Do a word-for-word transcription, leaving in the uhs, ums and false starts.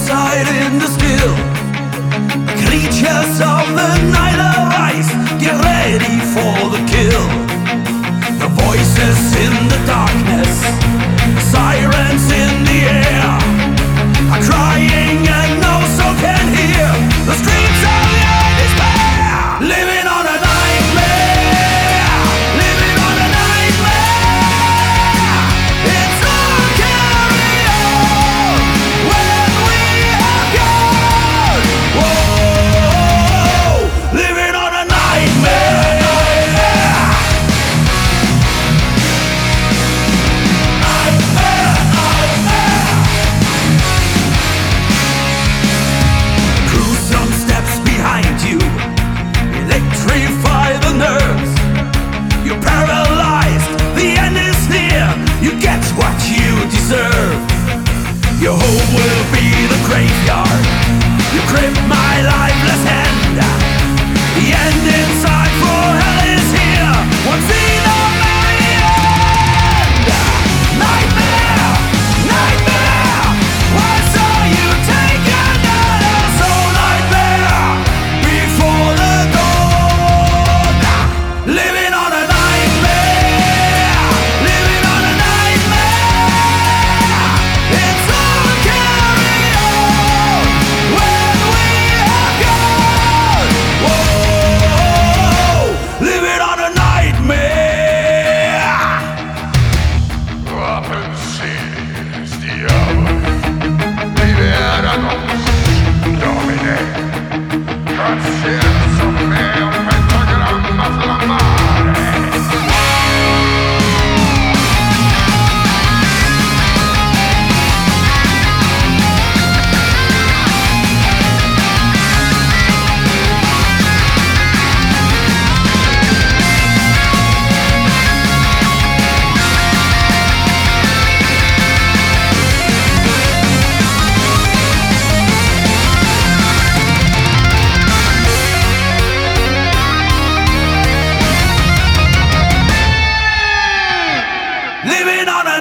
inside in the still. Creatures of the night arise, get ready for the kill. The voices in the darkness, sirens in the air, are crying and no soul can hear the screams of your despair. Living on a nightmare, living on a nightmare. It's all carry on when we have gone. Whoa, living on a nightmare. Nightmare, nightmare. Gruesome steps behind you electrify the nerves. You're paralyzed, the end is near. You get what you deserve. Your home will be the graveyard. You grip my lifeless hand. The end inside for hell is here. One scene of very end. Nightmare, nightmare. I saw you take another soul. Nightmare before the dawn. Living on a nightmare, living on a nightmare. It's all carry on when we have gone. Whoa, living on a nightmare. Open seas the hour, liberanos, domine, pazienza me un pentagramma flammare. Living on a